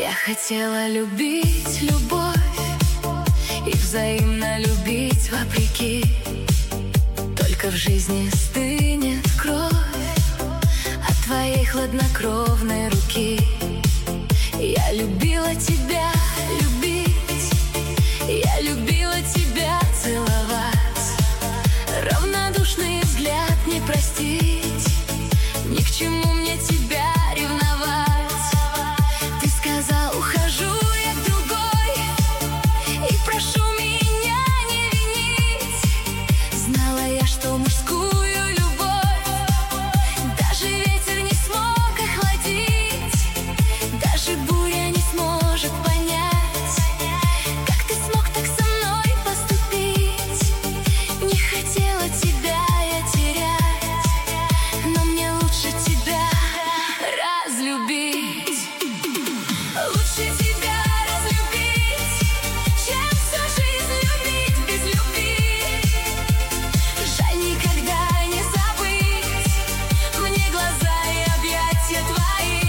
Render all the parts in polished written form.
Я хотела любить любовь и взаимно любить вопреки. Только в жизни стынет кровь от твоей хладнокровной руки. Я любила тебя любить, я любила тебя целовать. Равнодушный взгляд не простить, ни к чему мне тебя ревновать. Ты сказал, ухожу я к другой, и прошу меня не винить. Знала я, что мужскую любовь даже ветер не смог охладить, даже буря не сможет понять, как ты смог так со мной поступить. Не хотела тебя я терять, но мне лучше тебя разлюбить. Лучше тебя разлюбить, чем всю жизнь любить без любви. Жаль никогда не забыть мне глаза и объятия твои.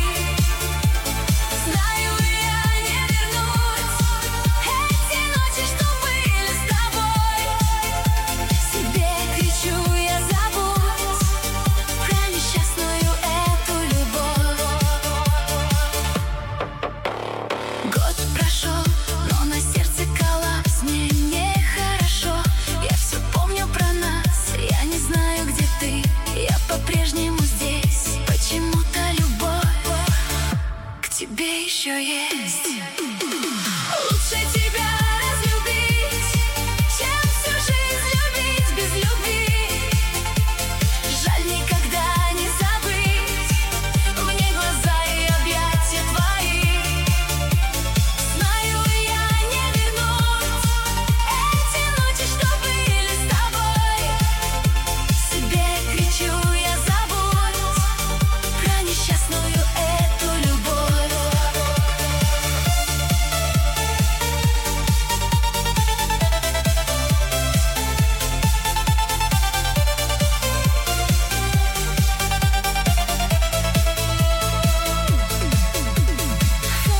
Знаю, я не вернуть эти ночи, что были с тобой. Себе кричу я, забудь про несчастную эту любовь. Год прошел, но на сердце коллапс, мне нехорошо. Я все помню про нас, я не знаю, где ты. Я по-прежнему здесь, почему-то любовь к тебе еще есть. Лучше